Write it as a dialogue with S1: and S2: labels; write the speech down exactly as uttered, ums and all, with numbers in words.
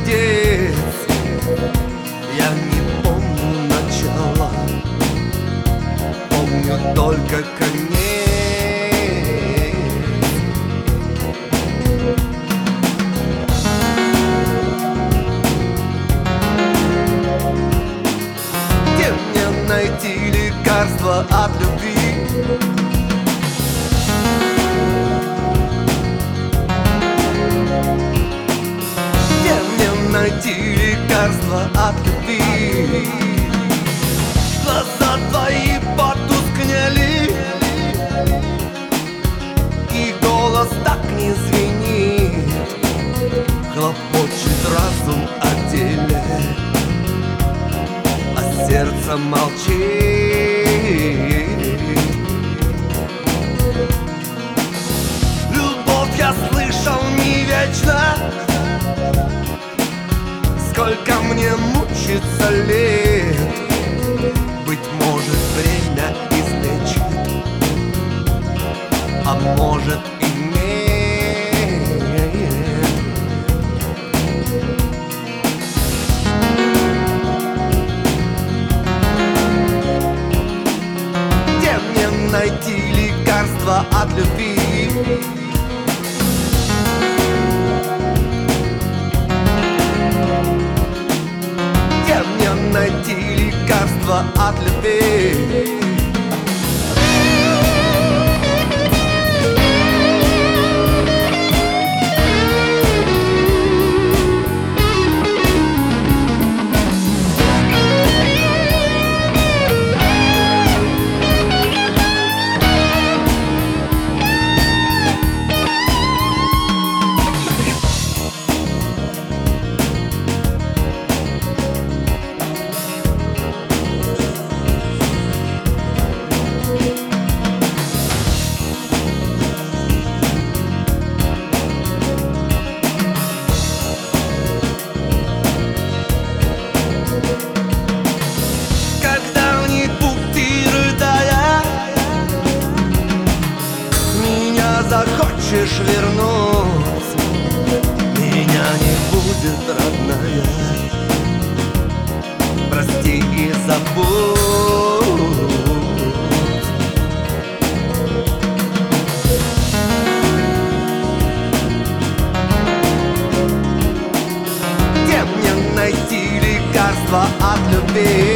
S1: молодец. Я не помню начала, помню только конец. Где мне найти лекарство от любви? Найти лекарство от любви. Глаза твои потускнели, и голос так не звенит. Хлопочет разум о деле, а сердце молчит. Любовь, я слышал, не вечна. Сколько мне мучиться лет, быть может, время излечит, а может и нет. Где мне найти лекарство от любви? Найти лекарство от любви. Захочешь вернуть, меня не будет, родная. Прости и забудь. Где мне найти лекарство от любви?